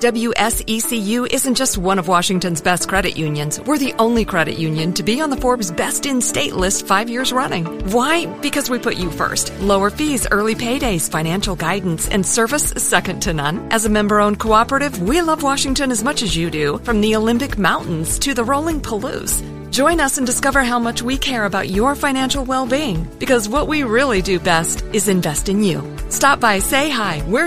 WSECU isn't just one of Washington's best credit unions. We're the only credit union to be on the Forbes Best in State list 5 years running. Why? Because we put you first. Lower fees, early paydays, financial guidance, and service second to none. As a member-owned cooperative, we love Washington as much as you do, from the Olympic Mountains to the rolling Palouse. Join us and discover how much we care about your financial well-being, because what we really do best is invest in you. Stop by, say hi. We're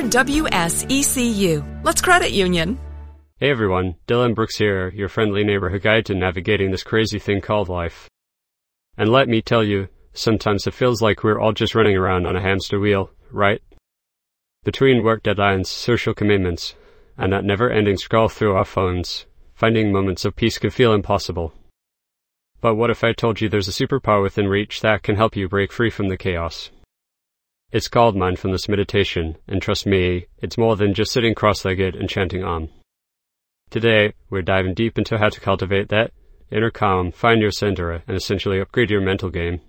WSECU. Let's credit union. Hey everyone, Dylan Brooks here, your friendly neighborhood guide to navigating this crazy thing called life. And let me tell you, sometimes it feels like we're all just running around on a hamster wheel, right? Between work deadlines, social commitments, and that never-ending scroll through our phones, finding moments of peace can feel impossible. But what if I told you there's a superpower within reach that can help you break free from the chaos? It's called mindfulness meditation, and trust me, it's more than just sitting cross-legged and chanting Om. Today, we're diving deep into how to cultivate that inner calm, find your center, and essentially upgrade your mental game.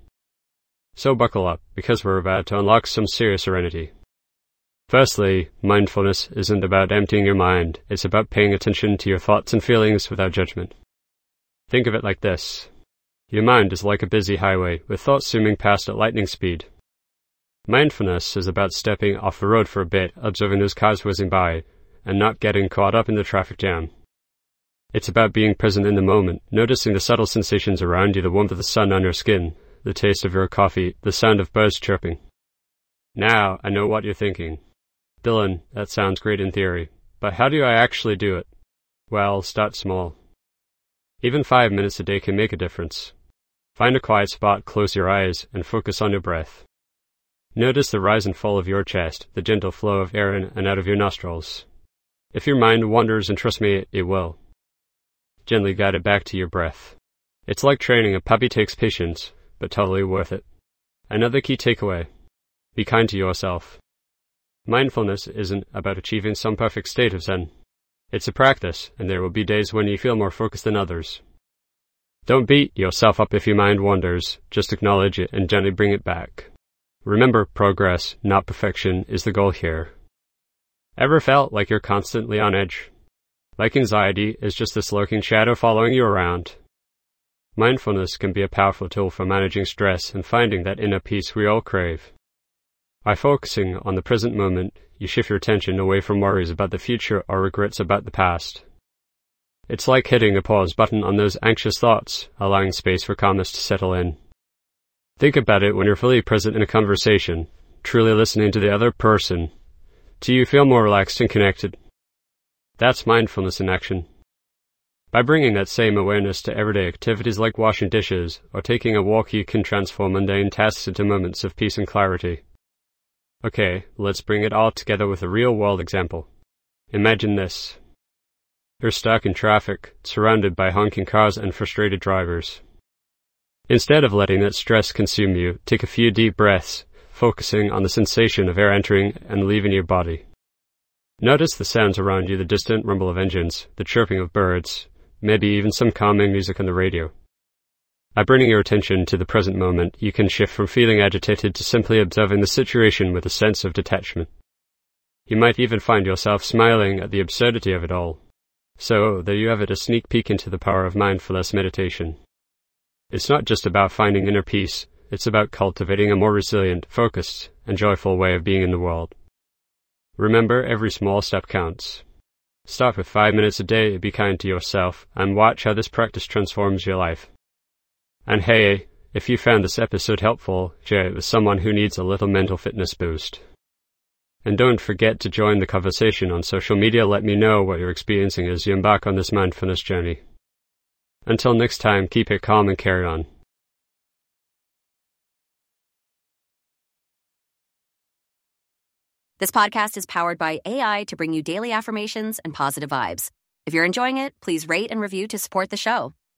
So buckle up, because we're about to unlock some serious serenity. Firstly, mindfulness isn't about emptying your mind, it's about paying attention to your thoughts and feelings without judgment. Think of it like this. Your mind is like a busy highway, with thoughts zooming past at lightning speed. Mindfulness is about stepping off the road for a bit, observing those cars whizzing by, and not getting caught up in the traffic jam. It's about being present in the moment, noticing the subtle sensations around you, the warmth of the sun on your skin, the taste of your coffee, the sound of birds chirping. Now, I know what you're thinking. Dylan, that sounds great in theory, but how do I actually do it? Well, start small. Even 5 minutes a day can make a difference. Find a quiet spot, close your eyes, and focus on your breath. Notice the rise and fall of your chest, the gentle flow of air in and out of your nostrils. If your mind wanders, and trust me, it will, gently guide it back to your breath. It's like training a puppy, takes patience, but totally worth it. Another key takeaway: be kind to yourself. Mindfulness isn't about achieving some perfect state of Zen. It's a practice, and there will be days when you feel more focused than others. Don't beat yourself up if your mind wanders, just acknowledge it and gently bring it back. Remember, progress, not perfection, is the goal here. Ever felt like you're constantly on edge? Like anxiety is just this lurking shadow following you around? Mindfulness can be a powerful tool for managing stress and finding that inner peace we all crave. By focusing on the present moment, you shift your attention away from worries about the future or regrets about the past. It's like hitting a pause button on those anxious thoughts, allowing space for calmness to settle in. Think about it when you're fully present in a conversation, truly listening to the other person. Do you feel more relaxed and connected? That's mindfulness in action. By bringing that same awareness to everyday activities like washing dishes or taking a walk, you can transform mundane tasks into moments of peace and clarity. Okay, let's bring it all together with a real-world example. Imagine this. You're stuck in traffic, surrounded by honking cars and frustrated drivers. Instead of letting that stress consume you, take a few deep breaths, focusing on the sensation of air entering and leaving your body. Notice the sounds around you, the distant rumble of engines, the chirping of birds, maybe even some calming music on the radio. By bringing your attention to the present moment, you can shift from feeling agitated to simply observing the situation with a sense of detachment. You might even find yourself smiling at the absurdity of it all. So, there you have it, a sneak peek into the power of mindfulness meditation. It's not just about finding inner peace, it's about cultivating a more resilient, focused, and joyful way of being in the world. Remember, every small step counts. Start with 5 minutes a day, be kind to yourself, and watch how this practice transforms your life. And hey, if you found this episode helpful, share it with someone who needs a little mental fitness boost. And don't forget to join the conversation on social media. Let me know what you're experiencing as you embark on this mindfulness journey. Until next time, keep it calm and carry on. This podcast is powered by AI to bring you daily affirmations and positive vibes. If you're enjoying it, please rate and review to support the show.